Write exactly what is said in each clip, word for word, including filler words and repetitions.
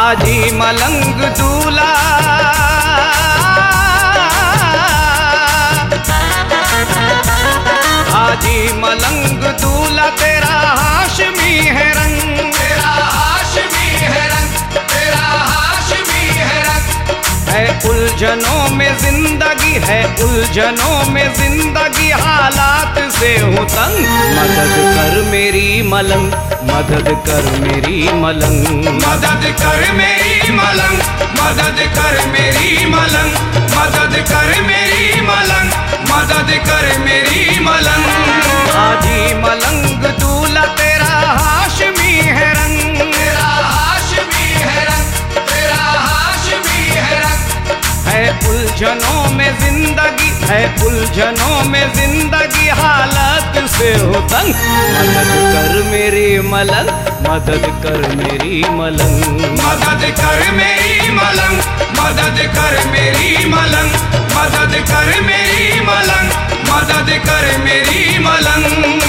हाजी मलंग दूल्हा, हाजी मलंग दूल्हा तेरा हाशमी है रंग, तेरा हाशमी है रंग, तेरा हाशमी है रंग। है उलझनों में जिंदगी, है उलझनों में जिंदगी, हालात से हूँ तंग। मदद कर मेरी मलंग, मदद कर मेरी मलंग, मदद कर मेरी मलंग, मदद कर मेरी मलंग, मदद कर मेरी मलंग, मदद कर मेरी मलंग। हाजी मलंग दूल्हा तेरा हाशमी है रंग, तेरा हाशमी है रंग, तेरा हाशमी है रंग। है उलझनों में जिंदगी, है उलझनों में जिंदगी, हालात से हो तंग। मदद कर मेरी मलंग, मदद कर मेरी मलंग, मदद कर मेरी मलंग, मदद कर मेरी मलंग, मदद कर मेरी मलंग, मदद कर मेरी मलंग।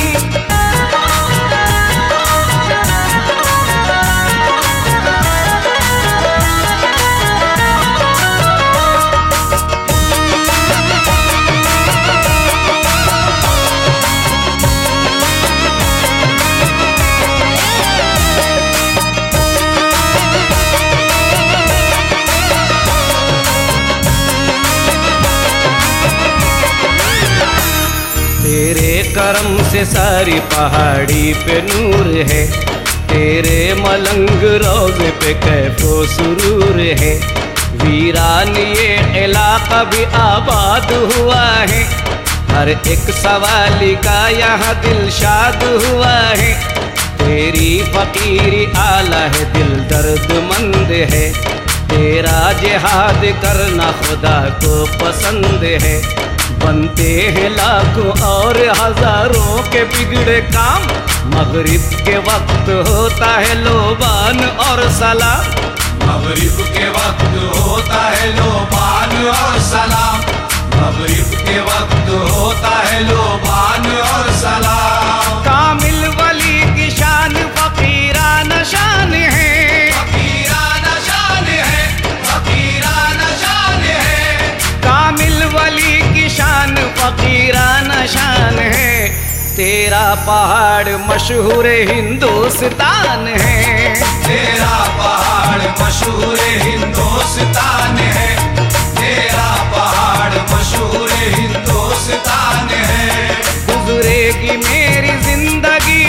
तेरे करम से सारी पहाड़ी पे नूर है, तेरे मलंग रोज़े पे कैफो सुरूर है। वीरान ये इलाका भी आबाद हुआ है, हर एक सवाली का यहाँ दिल शाद हुआ है। तेरी फकीरी आला है, दिल दर्दमंद है, तेरा जिहाद करना खुदा को पसंद है। बनते हैं लाखों और हजारों के बिगड़े काम, मगरिब के वक्त होता है लोबान और सलाम, मगरिब के वक्त होता है लोबान और सलाम, मगरिब के वक्त होता है लोबान और सलाम। कामिल वली की शान फकीराना शान है, फकीराना शान है, फकीराना शान है। कामिल वली की शान फकीराना शान है। तेरा पहाड़ मशहूर हिंदुस्तान है, तेरा पहाड़ मशहूर हिंदुस्तान है, तेरा पहाड़ मशहूर हिंदुस्तान है। गुजरेगी मेरी जिंदगी,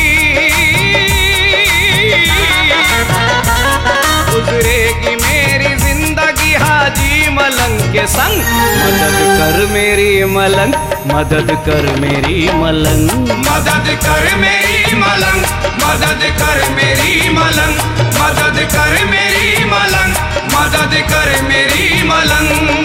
गुजरेगी मेरी जिंदगी हाजी मलंग के संग। मदद कर मेरी मलंग, मदद कर मेरी मलंग, मदद कर मेरी मलंग, मदद कर मेरी मलंग, मदद कर मेरी मलंग, मदद कर मेरी मलंग।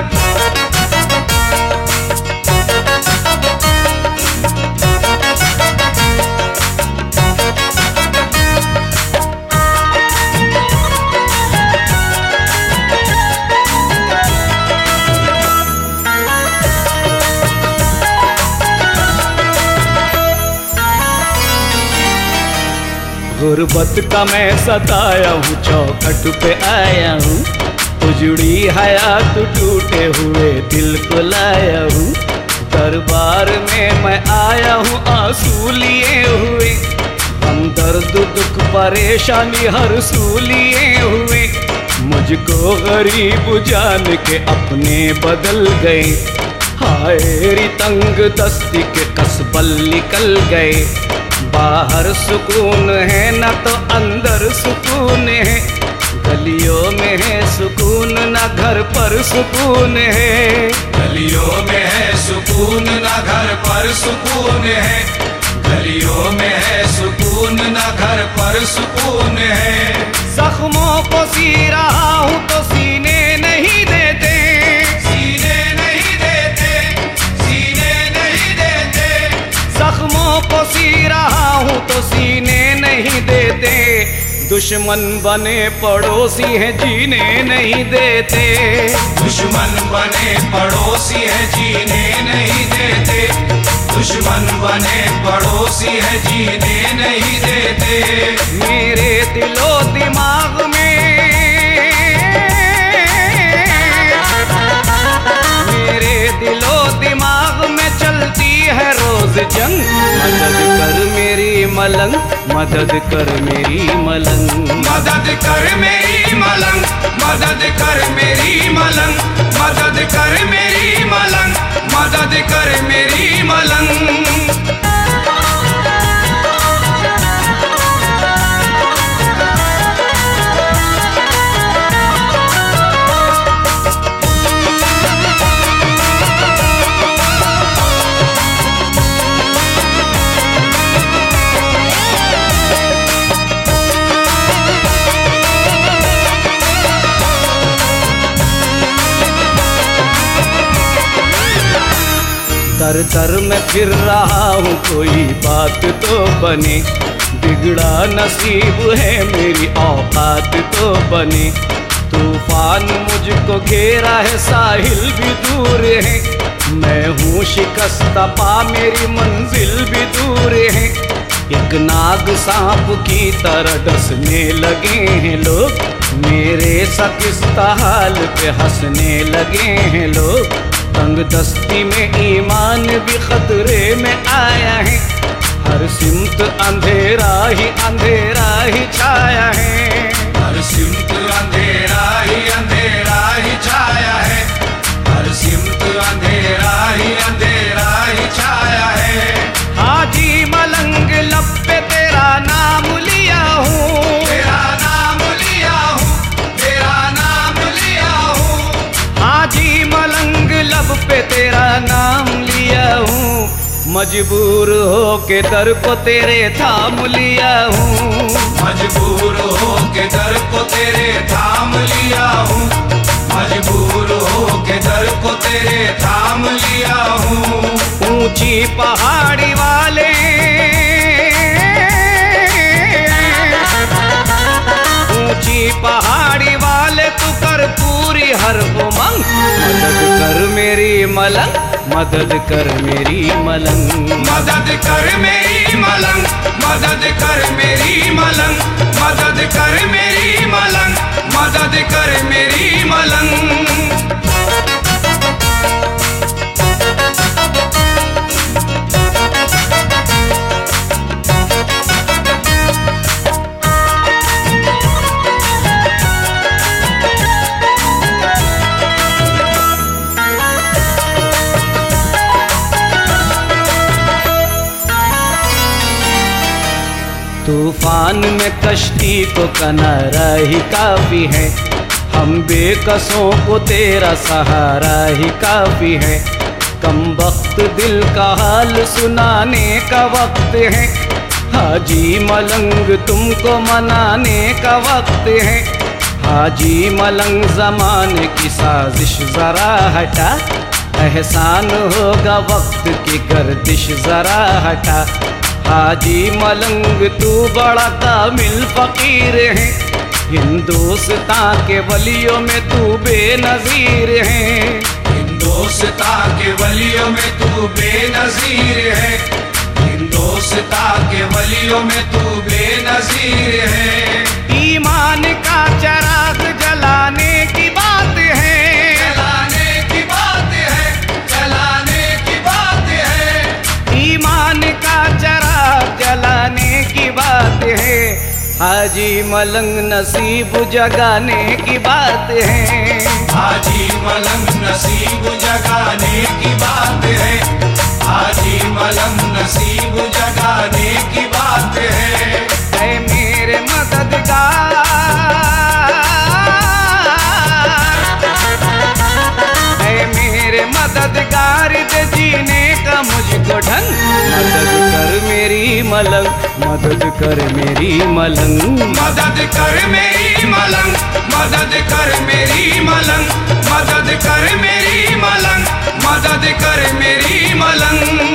गुर्बत का मैं सताया हूँ, चौखट पे आया हूँ, उजड़ी हयात टूटे हुए दिल को लाया हूँ। दरबार में मैं आया हूँ आंसू लिए हुए, हम दर्द दुख परेशानी हर सू लिए हुए। मुझको गरीब जान के अपने बदल गए, हाय री तंग दस्ती के कसबल निकल गए। बाहर सुकून है न तो अंदर सुकून है, गलियों में है सुकून न घर पर सुकून है। गलियों में है सुकून न घर पर सुकून है, गलियों में है सुकून न घर पर सुकून है। जख्मों को सी रहा हूँ तो सीने नहीं देते, सीने नहीं देते, सीने नहीं देते। जख्मों को सी रहा हूँ तो सीने नहीं देते। दुश्मन बने पड़ोसी हैं जीने नहीं देते, दुश्मन बने पड़ोसी है जीने नहीं देते, दुश्मन बने पड़ोसी है जीने नहीं देते। मेरे दिलो दिमाग में जंग, मदद कर मेरी मलंग, मदद कर मेरी मलंग। मदद कर मेरी मलंग, मदद कर मेरी मलंग, मदद कर मेरी मलंग, मदद कर मेरी मलंग। दर दर में फिर रहा हूँ कोई बात तो बने, बिगड़ा नसीब है मेरी औकात तो बने। तूफान मुझको घेरा है, साहिल भी दूर है, मैं हूँ शिकस्ता पा मेरी मंजिल भी दूर है। एक नाग सांप की तरह डसने लगे हैं लोग, मेरे सकिस्ता हाल पे हंसने लगे हैं लोग। तंग दस्ती में ईमान भी खतरे में आया है, हर सिमत अंधेरा ही अंधेरा ही छाया है। हर सिमत अंधेरा ही अंधेरा ही छाया है, हर सिमत अंधेरा ही अंधेरा ही छाया है। हाजी मलंग लब पे तेरा नाम लिया हूँ, तेरा नाम लिया हूँ, तेरा नाम लिया हूँ। हाजी मलंग लब पे तेरा नाम लिया हूँ, मजबूर हो के दर को तेरे थाम लिया हूँ। मजबूर हो के दर को तेरे थाम लिया हूँ, मजबूर हो के दर को तेरे थाम लिया हूँ। ऊंची पहाड़ी वाले ऊंची पहाड़ी वाले तू कर पूरी हर उमंग, मदद कर मेरी मलंग, मदद कर मेरी मलंग। मदद कर मेरी मलंग, मदद कर मेरी मलंग, मदद कर मेरी मलंग, मदद कर मेरी मलंग। तूफान में कश्ती को किनारा ही काफी है, हम बेकसों को तेरा सहारा ही काफी है। कम वक्त दिल का हाल सुनाने का वक्त है, हाजी मलंग तुमको मनाने का वक्त है। हाजी मलंग ज़माने की साजिश ज़रा हटा, एहसान होगा वक्त की गर्दिश ज़रा हटा। हाजी मलंग तू बड़ा कामिल फकीर है, हिंदुस्तान के वलियों में तू बेनज़ीर है। हिंदुस्तान के वलियों में तू बेनज़ीर है, हिंदुस्तान के वलियों में तू बेनज़ीर है। ईमान का चराग जलाने की बात है, जलाने की बात है, जलाने की बात है। ईमान का चराग जलाने की बात है, हाजी मलंग नसीब जगाने की बात है। हाजी मलंग नसीब जगाने की बात है, हाजी मलंग नसीब जगाने की बात है। ऐ मेरे मददगार, ऐ मेरे मददगार दे जीने का मुझको ढंग, मदद कर मेरी मलंग, मदद कर मेरी मलंग। मदद कर मेरी मलंग, मदद कर मेरी मलंग, मदद कर मेरी मलंग, मदद कर मेरी मलंग।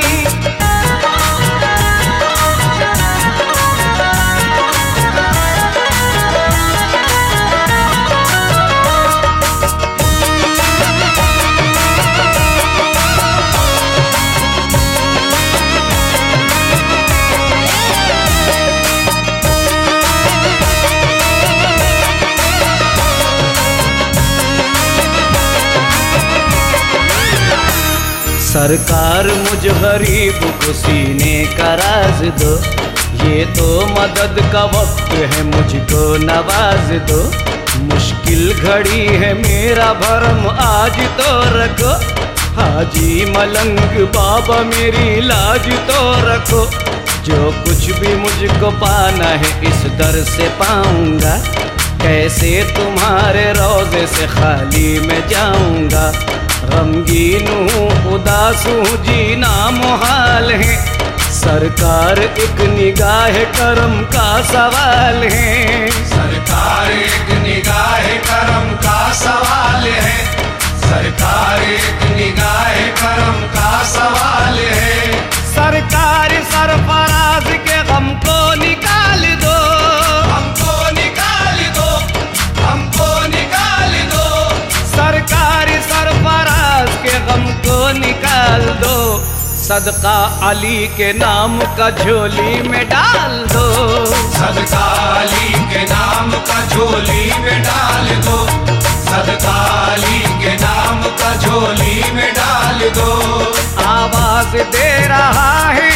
सरकार मुझ गरीब को सीने का राज दो, ये तो मदद का वक्त है, मुझको नवाज दो। मुश्किल घड़ी है मेरा भरम आज तो रखो, हाजी मलंग बाबा मेरी लाज तो रखो। जो कुछ भी मुझको पाना है इस दर से पाऊंगा, कैसे तुम्हारे रोज़े से खाली मैं जाऊंगा। गमगीन हूँ उदास हूँ जीना मुहाल है, सरकार एक निगाह करम का सवाल है। सरकार एक निगाह करम का सवाल है, सरकार एक निगाह करम का सवाल है। सरकार सरफराज के गम को निकाल दो, हमको निकाल दो, हमको निकाल दो। सरकार सरफराज के गम को निकाल दो। सदका अली के नाम का झोली में डाल दो, सदका अली के नाम का झोली में डाल दो, सदका अली के नाम का झोली में डाल दो। आवाज दे रहा है,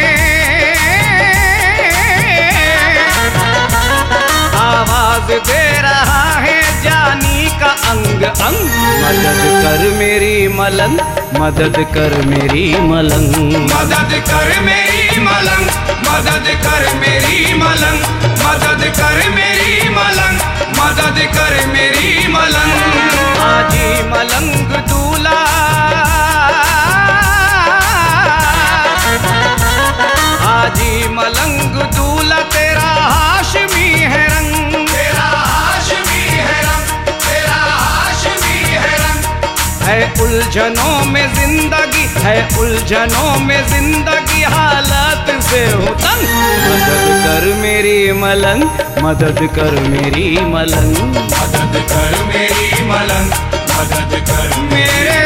आवाज दे रहा है जानी का अंग अंग। मदद कर मेरी मलंग, मदद कर मेरी मलंग, मदद कर मेरी मलंग, मदद कर मेरी मलंग, मदद कर मेरी मलंग, मदद कर मेरी मलंग। हाजी मलंग दूल्हा, हाजी मलंग दूल्हा तेरा हाशमी है रंग, तेरा हाशमी है रंग, तेरा हाशमी है रंग। है उलझनों में जिंदगी, है उलझनों में जिंदगी हालात से हो तंग। मदद कर मेरी मलंग, मदद कर मेरी मलंग, मदद कर मेरी मलंग, मदद कर मेरे